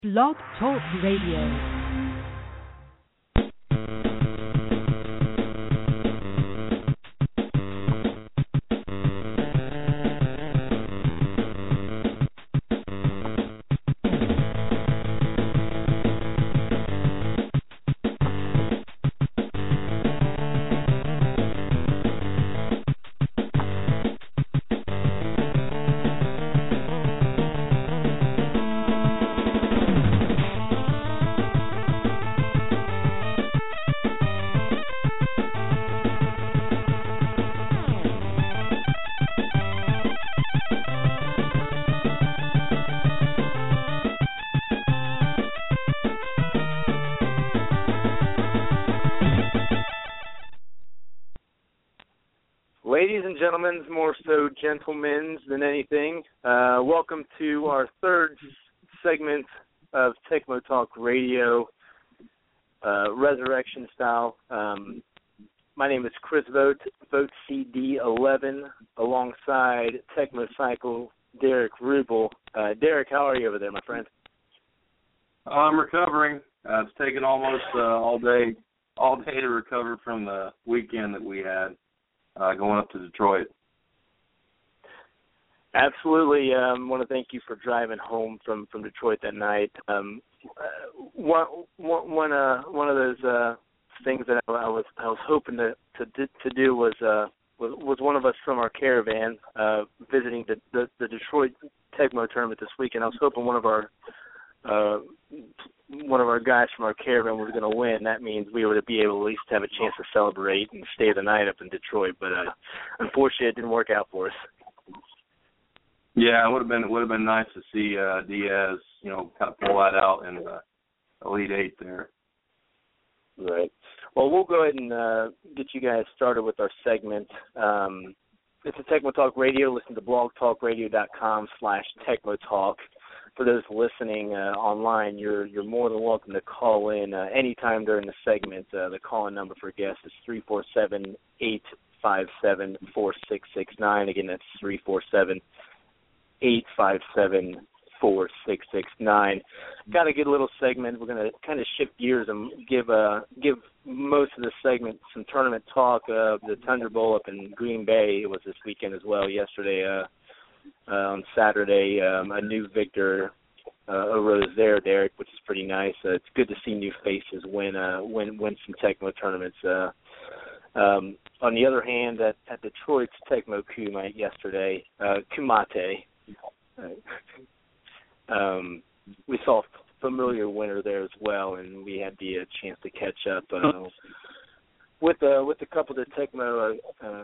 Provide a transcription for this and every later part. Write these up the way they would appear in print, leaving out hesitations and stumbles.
Blog Talk Radio. Ladies and gentlemen, more so gentlemen than anything, welcome to our third segment of Tecmo Talk Radio, Resurrection style. My name is Chris Vogt, Vogt CD11, alongside Tecmo Cycle, Derek Rubel. Derek, how are you over there, my friend? I'm recovering. It's taken almost all day to recover from the weekend that we had. Going up to Detroit. Absolutely. I want to thank you for driving home from Detroit that night. One of those things that I was hoping to do was one of us from our caravan visiting the Detroit Tecmo tournament this weekend. I was hoping one of our guys from our caravan was going to win. That means we would be able to at least have a chance to celebrate and stay the night up in Detroit. But unfortunately, it didn't work out for us. Yeah, it would have been nice to see Diaz, kind of pull that out in the Elite Eight there. Right. Well, we'll go ahead and get you guys started with our segment. It's a Tecmo Talk Radio. Listen to blogtalkradio.com/TecmoTalk. For those listening online, you're more than welcome to call in anytime during the segment. The call-in number for guests is 347-857-4669. Again, that's 347-857-4669. Got a good little segment. We're going to kind of shift gears and give most of the segment some tournament talk. The Thunder Bowl up in Green Bay was this weekend as well. Yesterday, on Saturday, a new victor arose there, Derek, which is pretty nice. It's good to see new faces win some Tecmo tournaments. On the other hand, at Detroit's Tecmo Kumite yesterday, Kumite, we saw a familiar winner there as well, and we had the chance to catch up with a couple of the Tecmo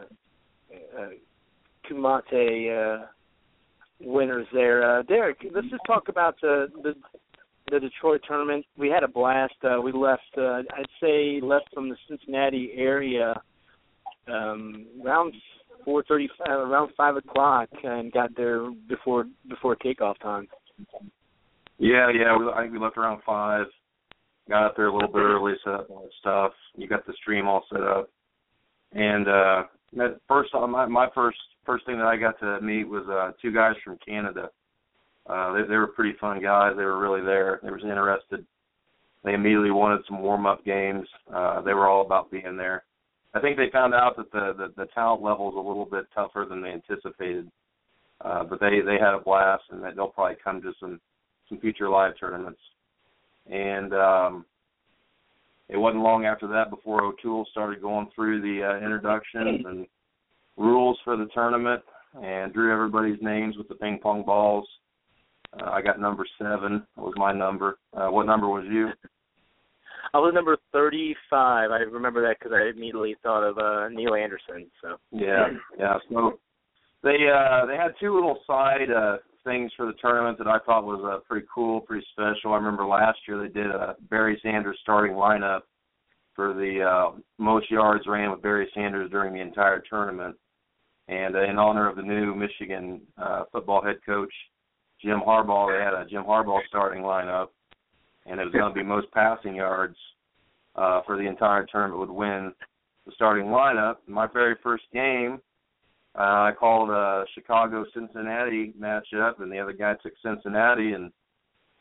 Kumite winners there. Derek, let's just talk about the Detroit tournament. We had a blast. We left, left from the Cincinnati area around 4:30, around 5 o'clock, and got there before kickoff time. Yeah. I think we left around 5. Got up there a little bit early, set up all the stuff. You got the stream all set up, and my first thing that I got to meet was 2 guys from Canada. They were pretty fun guys. They were really there. They were interested. They immediately wanted some warm-up games. They were all about being there. I think they found out that the talent level is a little bit tougher than they anticipated. But they had a blast, and they'll probably come to some future live tournaments. And it wasn't long after that before O'Toole started going through the introductions and rules for the tournament and drew everybody's names with the ping pong balls. I got number 7. That was my number. What number was you? I was number 35. I remember that because I immediately thought of Neil Anderson. So yeah. So they had 2 little side things for the tournament that I thought was pretty cool, pretty special. I remember last year they did a Barry Sanders starting lineup for the most yards ran with Barry Sanders during the entire tournament. And in honor of the new Michigan football head coach, Jim Harbaugh, they had a Jim Harbaugh starting lineup, and it was going to be most passing yards for the entire tournament would win the starting lineup. My very first game, I called a Chicago-Cincinnati matchup, and the other guy took Cincinnati, and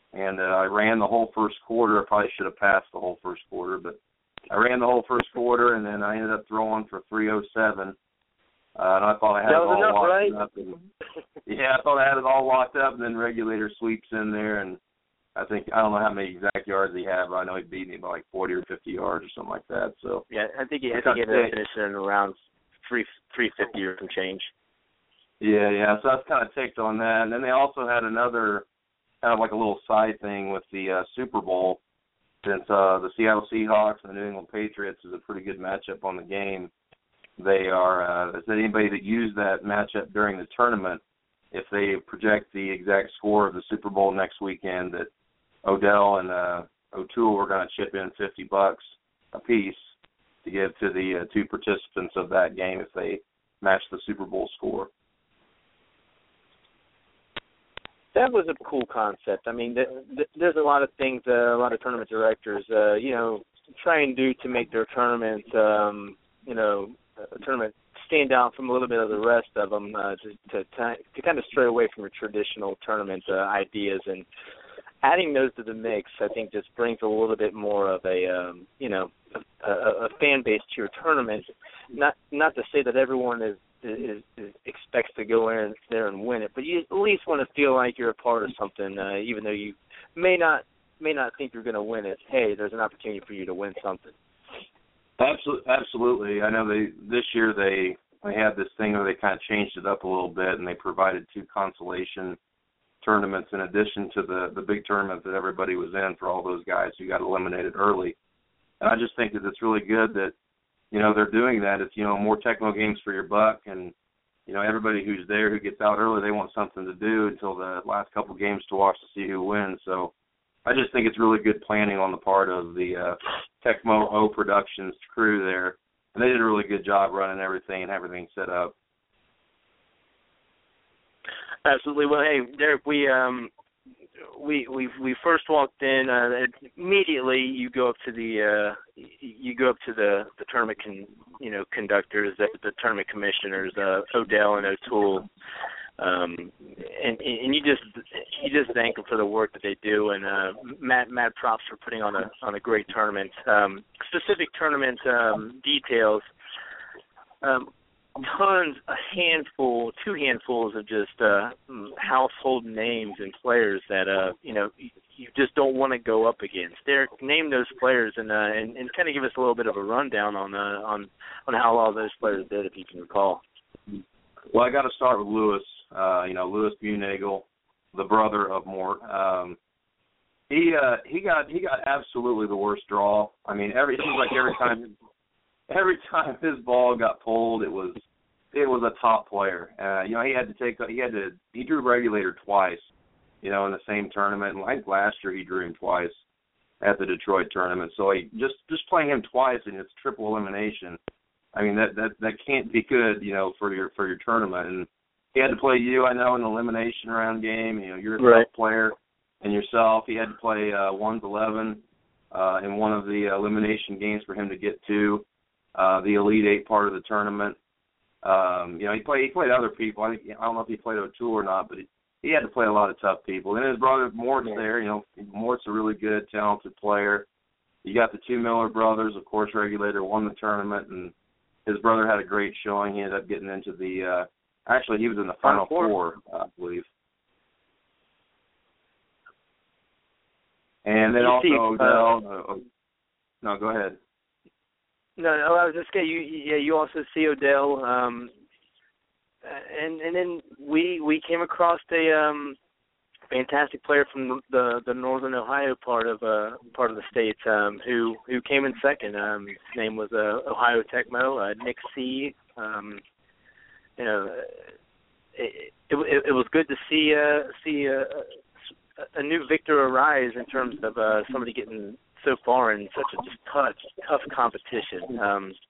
and I ran the whole first quarter. I probably should have passed the whole first quarter, but I ran the whole first quarter, and then I ended up throwing for 307. And I thought I had it all locked up. And, I thought I had it all locked up, and then regulator sweeps in there, and I don't know how many exact yards he had, but I know he beat me by like 40 or 50 yards or something like that. So I think he ended up finishing around 350 or some change. Yeah. So I was kind of ticked on that. And then they also had another kind of like a little side thing with the Super Bowl, since the Seattle Seahawks and the New England Patriots is a pretty good matchup on the game. They are, anybody that used that matchup during the tournament, if they project the exact score of the Super Bowl next weekend, that Odell and O'Toole were going to chip in $50 a piece to give to the two participants of that game if they match the Super Bowl score. That was a cool concept. I mean, there's a lot of things a lot of tournament directors, try and do to make their tournament, a tournament stand out from a little bit of the rest of them, to kind of stray away from your traditional tournament ideas, and adding those to the mix, I think, just brings a little bit more of a fan base to your tournament. Not to say that everyone is expects to go in there and win it, but you at least want to feel like you're a part of something, even though you may not think you're going to win it. Hey, there's an opportunity for you to win something. Absolutely. I know this year they had this thing where they kind of changed it up a little bit, and they provided 2 consolation tournaments in addition to the big tournament that everybody was in for all those guys who got eliminated early. And I just think that it's really good that, they're doing that. It's, more Tecmo games for your buck, and, everybody who's there who gets out early, they want something to do until the last couple games to watch to see who wins. So I just think it's really good planning on the part of the Tecmo O Productions crew there, and they did a really good job running everything and everything set up. Absolutely. Well, hey, Derek, we first walked in. Immediately, you go up to the tournament conductors, the tournament commissioners, Odell and O'Toole. And you just thank them for the work that they do, and mad props for putting on a great tournament. Specific tournament details, two handfuls of just household names and players that you just don't want to go up against. Derek, name those players and kind of give us a little bit of a rundown on how all those players did, if you can recall. Well, I got to start with Lewis. Louis Bunagel, the brother of Mort. He got absolutely the worst draw. I mean, every time his ball got pulled, it was a top player. He drew regulator twice, in the same tournament. And I think last year he drew him twice at the Detroit tournament. So just playing him twice and it's triple elimination. I mean, that can't be good, for your tournament. And he had to play you, I know, in the elimination round game. You're a tough player, and yourself. He had to play 1-11 in one of the elimination games for him to get to the Elite Eight part of the tournament. He played other people. I don't know if he played O'Toole or not, but he had to play a lot of tough people. And his brother Mort's there. Mort's a really good, talented player. You got the two Miller brothers, of course. Regulator won the tournament, and his brother had a great showing. He ended up getting into the actually, he was in the Final Four, I believe. And then also Odell. No, go ahead. No, I was just saying, you also see Odell, and then we came across a fantastic player from the Northern Ohio part of the state who came in second. His name was Ohio Tecmo, Nick C. It was good to see a new victor arise in terms of somebody getting so far in such a just tough competition.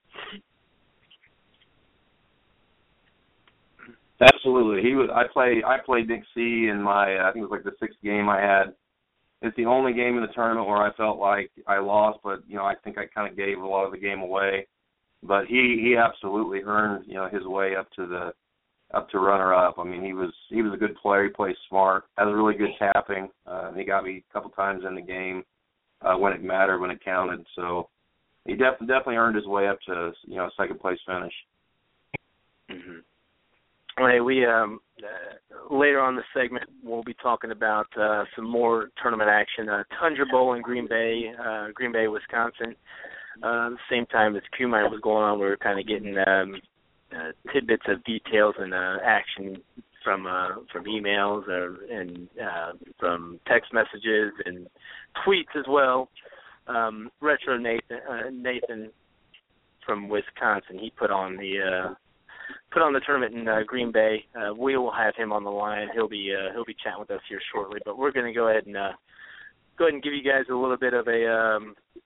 Absolutely, I played Nick C in my I think it was like the 6th game I had. It's the only game in the tournament where I felt like I lost, but I think I kind of gave a lot of the game away. But he absolutely earned his way up to up to runner-up. I mean, he was a good player. He plays smart, has really good tapping. He got me a couple times in the game when it mattered, when it counted. So he definitely earned his way up to second place finish. Mm-hmm. All right, we later on the segment we'll be talking about some more tournament action. Tundra Bowl in Green Bay, Wisconsin. At the same time as Q-Mine was going on, we were kind of getting tidbits of details and action from emails and from text messages and tweets as well. Retro Nathan from Wisconsin, he put on the tournament in Green Bay. We will have him on the line. He'll be chatting with us here shortly. But we're going to go ahead and give you guys a little bit of a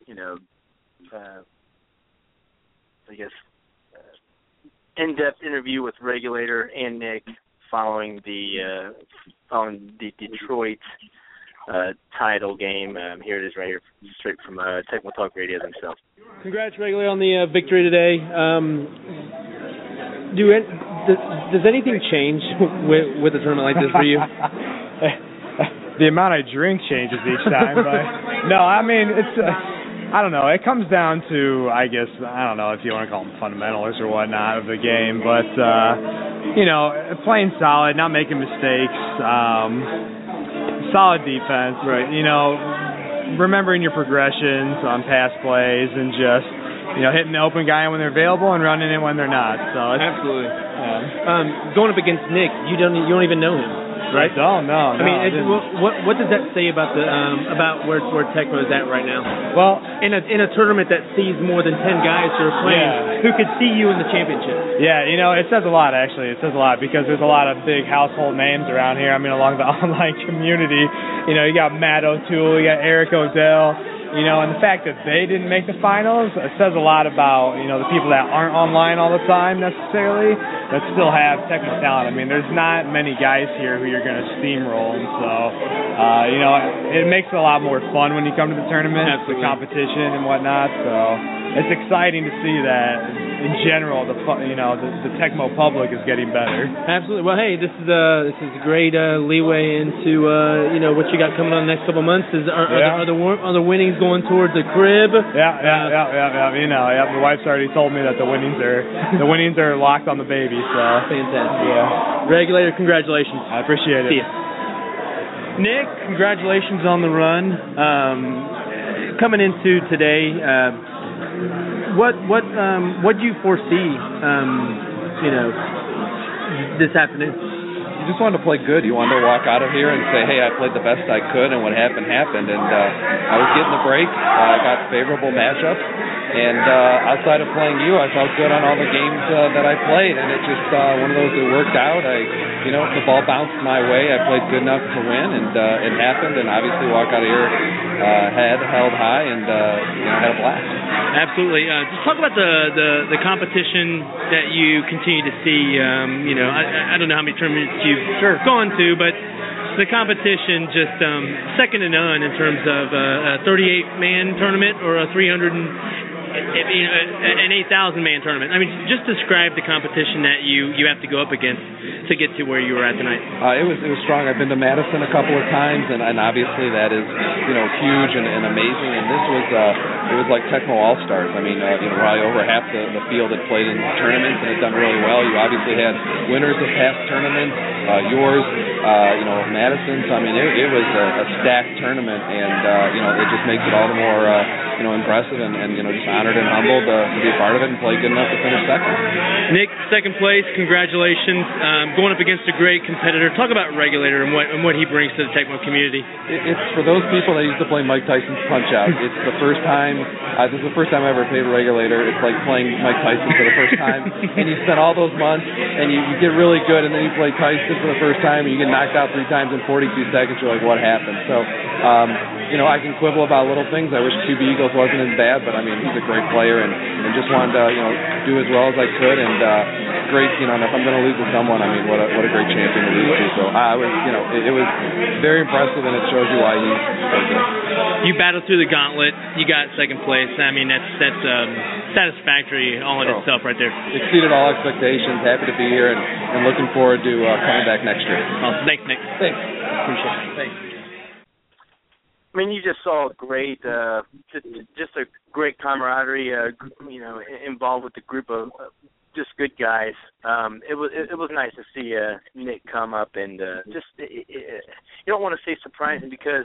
in-depth interview with Regulator and Nick following the Detroit title game. Here it is right here, straight from Tecmo Talk Radio themselves. Congrats, Regulator, on the victory today. Does anything change with a tournament like this for you? The amount I drink changes each time, but no, I mean it's. I don't know. It comes down to, I guess, I don't know if you want to call them fundamentals or whatnot of the game, but, playing solid, not making mistakes, solid defense, right? Remembering your progressions on pass plays and just, hitting the open guy when they're available and running it when they're not. So it's, absolutely. Yeah. Going up against Nick, you don't even know him. Right? No. I mean, what does that say about where Tecmo is at right now? Well, in a tournament that sees more than 10 guys who are playing, who could see you in the championship? Yeah, it says a lot actually. It says a lot because there's a lot of big household names around here. I mean, along the online community, you got Matt O'Toole, you got Eric O'Dell. And the fact that they didn't make the finals, it says a lot about, the people that aren't online all the time necessarily, that still have Tecmo talent. I mean, there's not many guys here who you're going to steamroll, and so, it makes it a lot more fun when you come to the tournament, the competition and whatnot, so it's exciting to see that, in general, the Tecmo public is getting better. Absolutely. Well, hey, this is a great leeway into, what you got coming on the next couple of months. Are the winnings going towards the crib? Yeah. The wife's already told me that the winnings are locked on the baby. So fantastic. Yeah. Regulator, congratulations. I appreciate it. See ya. Nick, congratulations on the run. Coming into today, what do you foresee? This afternoon. You just wanted to play good. You wanted to walk out of here and say, hey, I played the best I could, and what happened. And I was getting the break. I got favorable matchups. And outside of playing you, I felt good on all the games that I played. And it's just one of those that worked out. The ball bounced my way. I played good enough to win, and it happened. And obviously walk out of here head held high and had a blast. Absolutely. Just talk about the competition that you continue to see. I don't know how many tournaments you've gone to, but the competition just second to none in terms of a 38-man tournament or a 8,000-man tournament. I mean, just describe the competition that you have to go up against to get to where you were at tonight. It was strong. I've been to Madison a couple of times, and obviously that is huge and amazing. And this was it was like Tecmo All-Stars. I mean, probably over half the field had played in tournaments and had done really well. You obviously had winners of past tournaments, yours, Madison's. I mean, it was a stacked tournament, and it just makes it all the more impressive and just honored and humbled to be a part of it and play good enough to finish second. Nick, second place, congratulations. Going up against a great competitor. Talk about Regulator and what he brings to the Tecmo community. It's for those people that used to play Mike Tyson's Punch-Out. It's the first time. This is the first time I ever played Regulator. It's like playing Mike Tyson for the first time, and you spend all those months, and you get really good, and then you play Tyson for the first time, and you get knocked out 3 times in 42 seconds. You're like, what happened? So, I can quibble about little things. I wish QB Eagles wasn't as bad, but I mean, he's a great player, and just wanted to, do as well as I could, and great, and if I'm going to lose to someone, I mean, what a great champion to lose to. So I was, it was very impressive, and it shows you why he's so good. you battled through the gauntlet. You got second place. I mean, that's satisfactory all in itself right there. Exceeded all expectations. Happy to be here and looking forward to coming back next year. Awesome. Thanks, Nick. Thanks. Appreciate it. Thanks. I mean, you just saw a great, just a great camaraderie, involved with the group of just good guys. It was nice to see Nick come up and you don't want to say surprising because,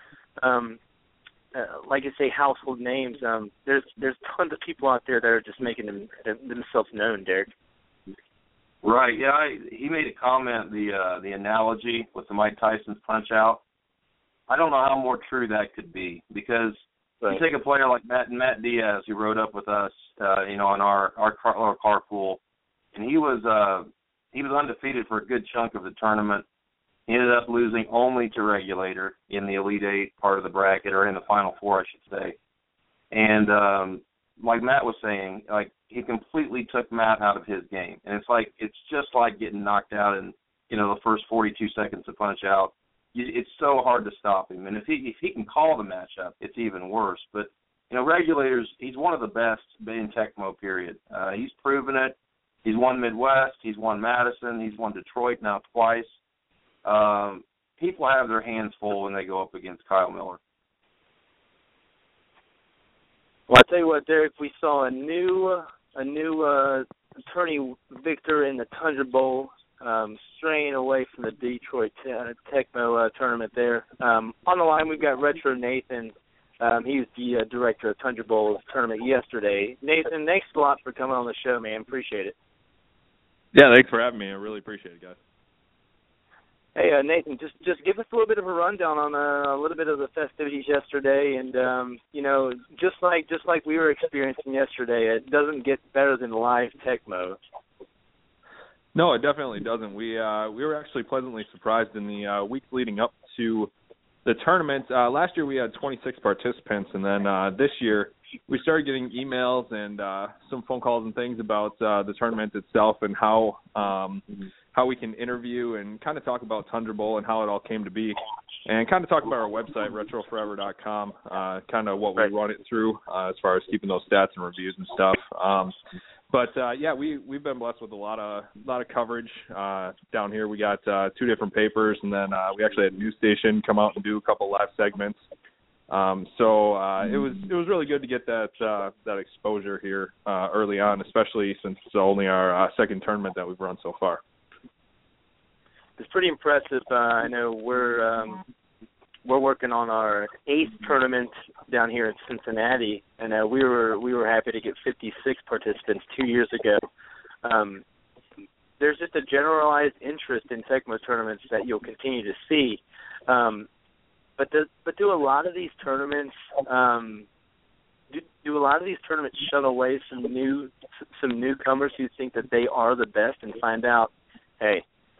like I say, household names. There's tons of people out there that are just making themselves known, Derek. Right. Yeah. He made a comment. The analogy with the Mike Tyson's Punch Out. I don't know how more true that could be because you take a player like Matt Diaz, who rode up with us, in our carpool, and he was undefeated for a good chunk of the tournament. He ended up losing only to Regulator in the Elite Eight part of the bracket, or in the Final Four, I should say. And like Matt was saying, like he completely took Matt out of his game, and it's just like getting knocked out in the first 42 seconds of Punch Out. It's so hard to stop him, and if he can call the matchup, it's even worse. But Regulators, he's one of the best in Tecmo. Period. He's proven it. He's won Midwest. He's won Madison. He's won Detroit now twice. People have their hands full when they go up against Kyle Miller. Well, I'll tell you what, Derek, we saw a new tourney victor in the Tundra Bowl. Straying away from the Detroit Tecmo tournament there. On the line, we've got Retro Nathan. He was the director of Tundra Bowl tournament yesterday. Nathan, thanks a lot for coming on the show, man. Appreciate it. Yeah, thanks for having me. I really appreciate it, guys. Hey, Nathan, just give us a little bit of a rundown on a little bit of the festivities yesterday, and just like we were experiencing yesterday, it doesn't get better than live Tecmo. No, it definitely doesn't. We were actually pleasantly surprised in the weeks leading up to the tournament. Last year we had 26 participants, and then this year we started getting emails and some phone calls and things about the tournament itself and how we can interview and kind of talk about Tundra Bowl and how it all came to be, and kind of talk about our website, retroforever.com, kind of what we run it through as far as keeping those stats and reviews and stuff. But we've been blessed with a lot of coverage down here. We got 2 different papers, and then we actually had a news station come out and do a couple live segments. So it was really good to get that exposure here early on, especially since it's only our second tournament that we've run so far. It's pretty impressive. I know we're working on our 8th tournament down here in Cincinnati, and we were happy to get 56 participants 2 years ago. There's just a generalized interest in Tecmo tournaments that you'll continue to see. But do a lot of these tournaments shut away some newcomers who think that they are the best and find out, hey,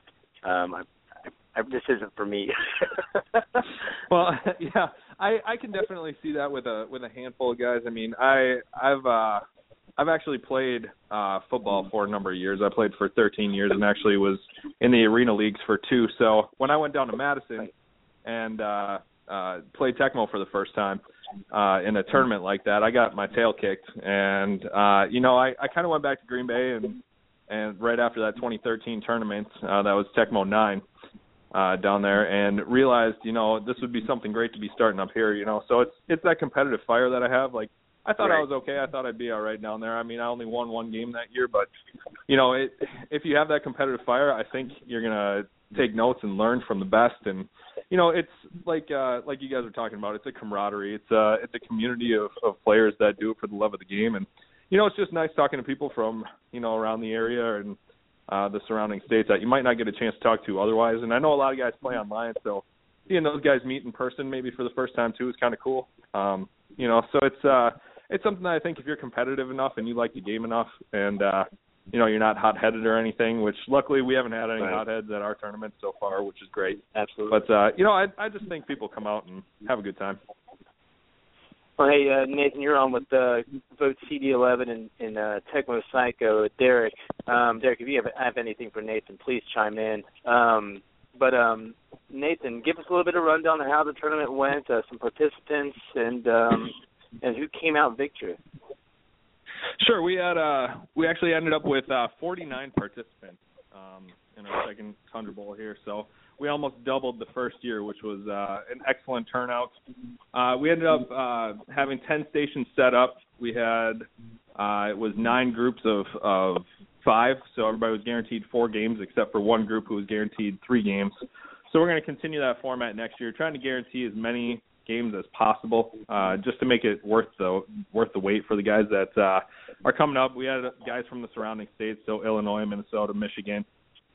this isn't for me. Well, yeah, I can definitely see that with a handful of guys. I mean, I've actually played football for a number of years. I played for 13 years and actually was in the arena leagues for 2. So when I went down to Madison and played Tecmo for the first time in a tournament like that, I got my tail kicked. And I kind of went back to Green Bay and right after that 2013 tournament, that was Tecmo 9. Down there, and realized, this would be something great to be starting up here, So it's that competitive fire that I have. Like, I thought I was okay. I thought I'd be all right down there. I mean, I only won 1 game that year, but, if you have that competitive fire, I think you're going to take notes and learn from the best. And, it's like you guys were talking about, it's a camaraderie. It's a community of players that do it for the love of the game. And, it's just nice talking to people from, around the area and the surrounding states that you might not get a chance to talk to otherwise. And I know a lot of guys play online, so seeing those guys meet in person maybe for the first time too is kind of cool. So it's something that I think if you're competitive enough and you like the game enough and, you're not hot-headed or anything, which luckily we haven't had any hotheads at our tournament so far, which is great. Absolutely. But, I just think people come out and have a good time. Well, hey, Nathan, you're on with Vote CD11 and Tecmo Psycho. Derek, if you have anything for Nathan, please chime in. But Nathan, give us a little bit of rundown on how the tournament went, some participants, and who came out victorious. Sure. We actually ended up with 49 participants in our second Tundra Bowl here, so we almost doubled the first year, which was an excellent turnout. We ended up having 10 stations set up. We had it was 9 groups of 5, so everybody was guaranteed 4 games except for one group who was guaranteed 3 games. So we're going to continue that format next year, trying to guarantee as many games as possible, just to make it worth the wait for the guys that are coming up. We had guys from the surrounding states, so Illinois, Minnesota, Michigan,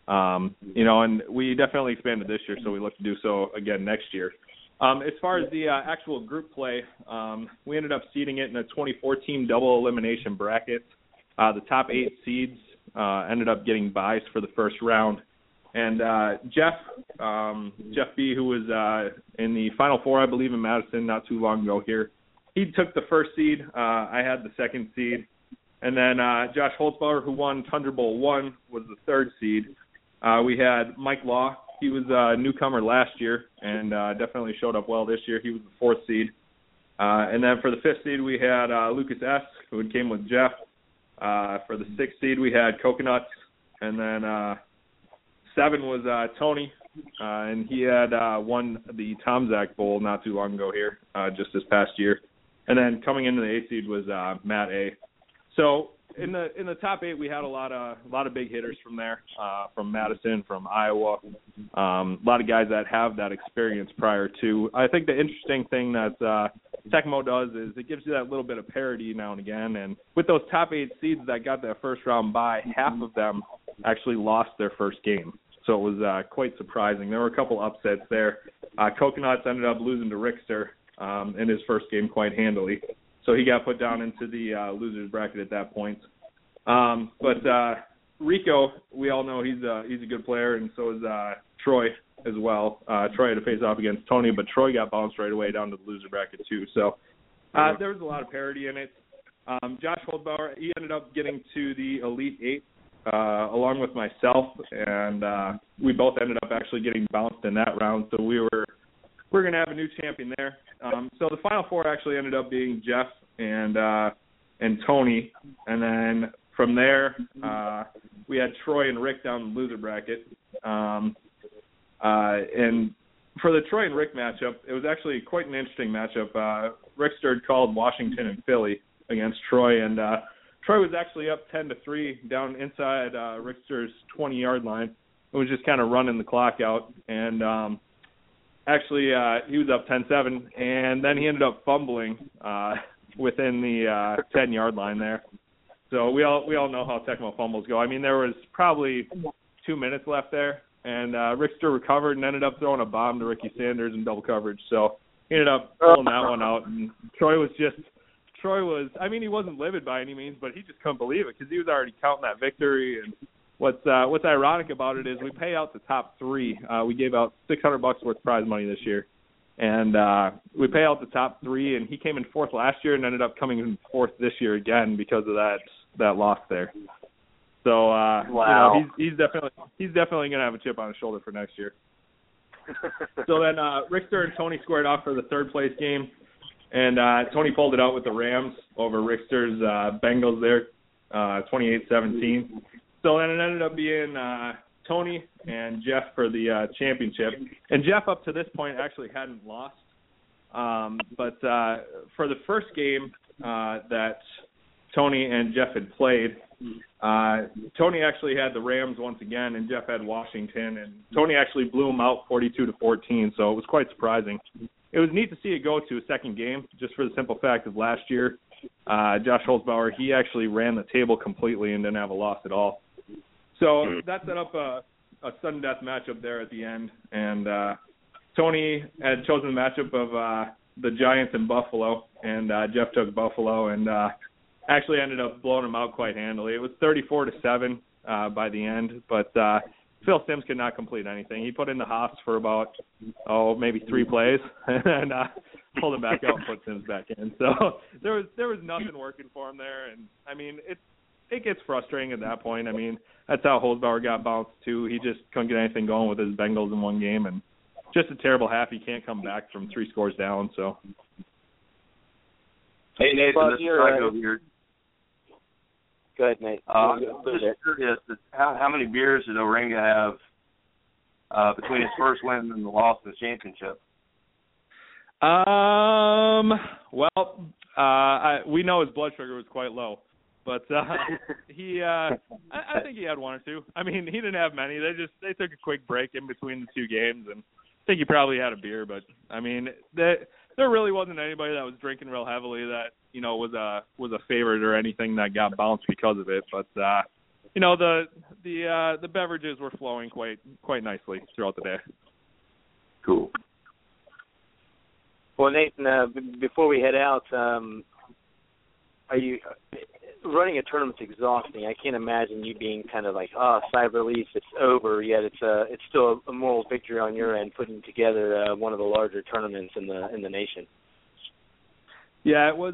and we definitely expanded this year, so we look to do so again next year. As far as the actual group play, we ended up seeding it in a 24-team double elimination bracket. The top 8 seeds ended up getting buys for the first round. And Jeff B., who was in the Final Four, I believe, in Madison not too long ago here, he took the first seed. I had the second seed. And then Josh Holzbauer, who won Tundra Bowl 1, was the third seed. We had Mike Law. He was a newcomer last year and definitely showed up well this year. He was the 4th seed. And then for the 5th seed, we had Lucas S., who came with Jeff. For the 6th seed, we had Coconuts. And then 7 was Tony, and he had won the Tom Zach Bowl not too long ago here, just this past year. And then coming into the 8th seed was Matt A. So in the top 8, we had a lot of big hitters from there, from Madison, from Iowa, a lot of guys that have that experience prior to. I think the interesting thing that Tecmo does is it gives you that little bit of parity now and again. And with those top 8 seeds that got that first round bye, half of them actually lost their first game. So it was quite surprising. There were a couple upsets there. Coconuts ended up losing to Rickster in his first game quite handily. So he got put down into the losers bracket at that point. But Rico, we all know he's a good player, and so is Troy as well. Troy had to face off against Tony, but Troy got bounced right away down to the loser bracket too. So there was a lot of parity in it. Josh Holdbauer, he ended up getting to the Elite 8 along with myself, and we both ended up actually getting bounced in that round. So we're going to have a new champion there. So the Final Four actually ended up being Jeff and Tony, and then from there we had Troy and Rick down in the loser bracket. And for the Troy and Rick matchup, it was actually quite an interesting matchup. Rick Sturd called Washington and Philly against Troy, and Troy was actually up 10-3 down inside Rick Sturd's 20-yard line. It was just kind of running the clock out, and actually he was up 10-7, and then he ended up fumbling within the 10-yard line there. So we all know how Tecmo fumbles go. I mean, there was probably 2 minutes left there, and Rick Sturd recovered and ended up throwing a bomb to Ricky Sanders in double coverage. So he ended up pulling that one out, and Troy was, I mean, he wasn't livid by any means, but he just couldn't believe it because he was already counting that victory. And what's ironic about it is we pay out the top 3. We gave out $600 worth of prize money this year, and we pay out the top 3. And he came in 4th last year and ended up coming in 4th this year again because of that loss there. So wow. He's definitely going to have a chip on his shoulder for next year. So then Rickster and Tony squared off for the 3rd place game. And Tony pulled it out with the Rams over Rickster's Bengals there, 28-17. So then it ended up being Tony and Jeff for the championship. And Jeff, up to this point, actually hadn't lost. But for the first game that Tony and Jeff had played, Tony actually had the Rams once again, and Jeff had Washington. And Tony actually blew them out 42-14, so it was quite surprising. It was neat to see it go to a second game, just for the simple fact of last year, Josh Holzbauer, he actually ran the table completely and didn't have a loss at all. So that set up a sudden death matchup there at the end. And Tony had chosen the matchup of the Giants and Buffalo, and Jeff took Buffalo and actually ended up blowing them out quite handily. It was 34-7 by the end, but Phil Sims could not complete anything. He put in the hops for about, maybe 3 plays, and pulled him back out and put Sims back in. So there was nothing working for him there. And, I mean, it gets frustrating at that point. I mean, that's how Holzbauer got bounced too. He just couldn't get anything going with his Bengals in one game, and just a terrible half. He can't come back from 3 scores down. So. Hey Nathan, this is Frank over here. Go ahead, Nate. I'm just curious, how many beers did Orenga have between his first win and the loss in the championship? We know his blood sugar was quite low, but I think he had 1 or 2. I mean, he didn't have many. They took a quick break in between the 2 games, and I think he probably had a beer. But I mean, there really wasn't anybody that was drinking real heavily that was a favorite or anything that got bounced because of it. But the beverages were flowing quite nicely throughout the day. Cool. Well, Nathan, before we head out, are you running a tournament's exhausting? I can't imagine you being kind of like, sigh of relief, it's over. Yet it's still a moral victory on your end, putting together one of the larger tournaments in the nation. Yeah, it was.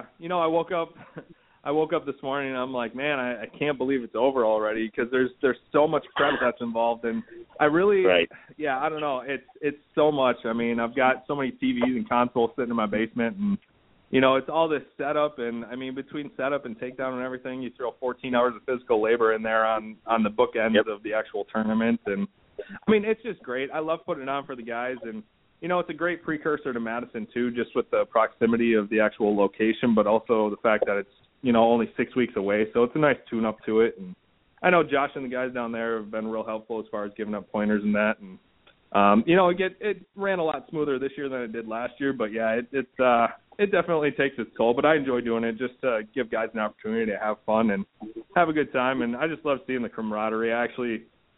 I woke up this morning and I'm like, man, I can't believe it's over already because there's so much prep that's involved, and I really, yeah, I don't know, it's so much. I mean, I've got so many TVs and consoles sitting in my basement, and it's all this setup, and I mean, between setup and takedown and everything, you throw 14 hours of physical labor in there on the bookends of the actual tournament, and I mean, it's just great. I love putting it on for the guys, and it's a great precursor to Madison too, just with the proximity of the actual location, but also the fact that it's only 6 weeks away, so it's a nice tune-up to it. And I know Josh and the guys down there have been real helpful as far as giving up pointers and that. And it ran a lot smoother this year than it did last year. But yeah, it definitely takes its toll. But I enjoy doing it just to give guys an opportunity to have fun and have a good time. And I just love seeing the camaraderie. I actually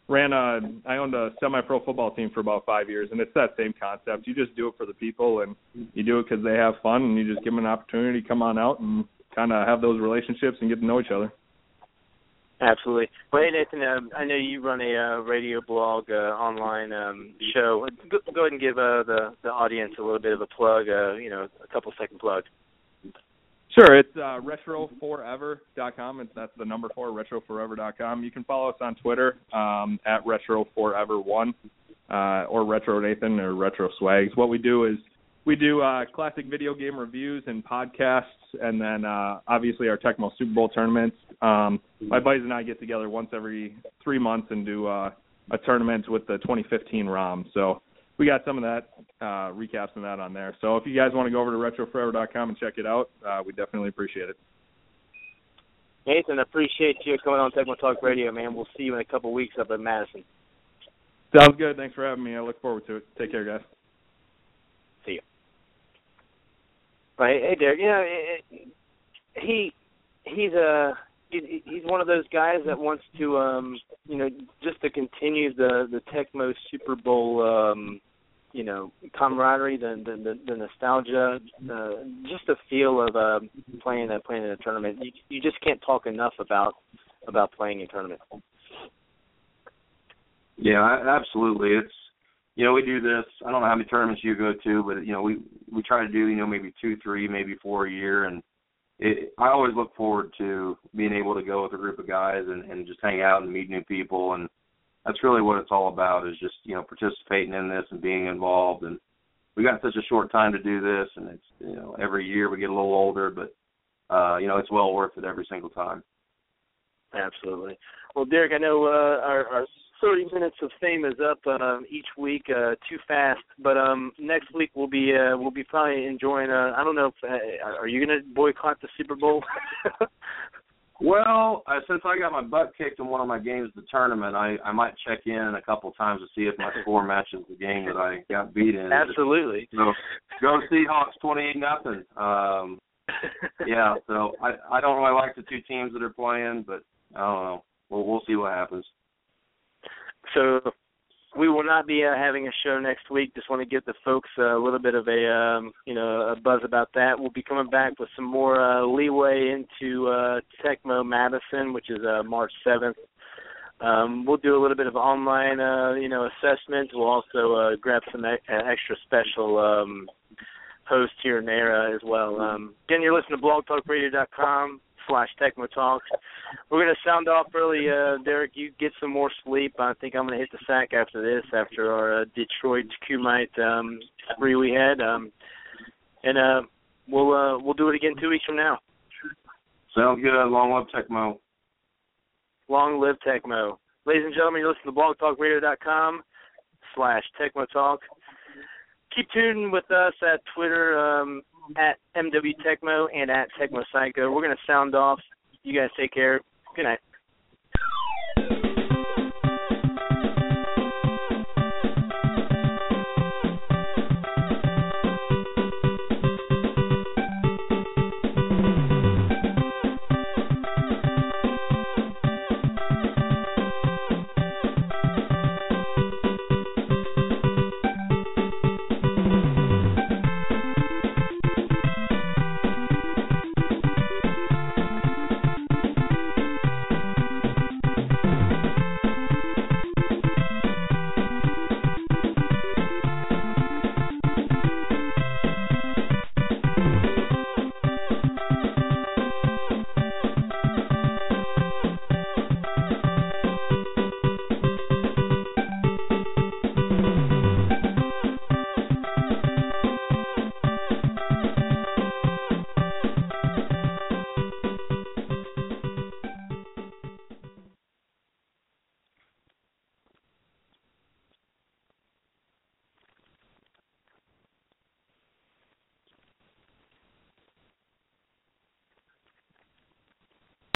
I owned a semi-pro football team for about 5 years, and it's that same concept. You just do it for the people, and you do it because they have fun, and you just give them an opportunity to come on out and kind of have those relationships and get to know each other. Absolutely. Well, hey, Nathan, I know you run a radio blog online show. Go ahead and give the audience a little bit of a plug, a couple-second plug. Sure. It's retroforever.com. That's the number 4, retroforever.com. You can follow us on Twitter at retroforever1 or Retro Nathan or Retro Swags. What we do is we do classic video game reviews and podcasts, and then obviously our Tecmo Super Bowl tournaments. My buddies and I get together once every 3 months and do a tournament with the 2015 ROM. So we got some of that, recaps and that on there. So if you guys want to go over to retroforever.com and check it out, we definitely appreciate it. Nathan, I appreciate you coming on Tecmo Talk Radio, man. We'll see you in a couple weeks up in Madison. Sounds good. Thanks for having me. I look forward to it. Take care, guys. See you. Right, hey Derek. He's one of those guys that wants to just to continue the Tecmo Super Bowl camaraderie, the nostalgia, just the feel of playing in a tournament. You just can't talk enough about playing in tournaments. Yeah, absolutely. It's we do this. I don't know how many tournaments you go to, but we try to do maybe 2, 3, maybe 4 a year, and I always look forward to being able to go with a group of guys and just hang out and meet new people, and that's really what it's all about, is just participating in this and being involved. And we got such a short time to do this, and it's every year we get a little older, but it's well worth it every single time. Absolutely. Well, Derek, I know our 30 minutes of fame is up each week, too fast. But next week we'll be probably enjoying. I don't know. Are you going to boycott the Super Bowl? Well, since I got my butt kicked in one of my games of the tournament, I might check in a couple times to see if my score matches the game that I got beat in. Absolutely. So go Seahawks 28-0. Yeah. So I don't really like the two teams that are playing, but I don't know. We'll see what happens. So we will not be having a show next week. Just want to give the folks a little bit of a buzz about that. We'll be coming back with some more leeway into Tecmo Madison, which is March 7th. We'll do a little bit of online, assessment. We'll also grab some extra special hosts here and there as well. Again, you're listening to blogtalkradio.com. Facebook.com/Tecmo Talk. We're going to sound off early. Derek, you get some more sleep. I think I'm going to hit the sack after this, after our Detroit Kumite spree we had. And we'll do it again 2 weeks from now. Sounds good. Long live Tecmo. Long live Tecmo. Ladies and gentlemen, you're listening to blogtalkradio.com/Tecmo Talk. Keep tuned with us at Twitter, at MWTecmo and at Tecmo Psycho. We're going to sound off. You guys take care. Good night.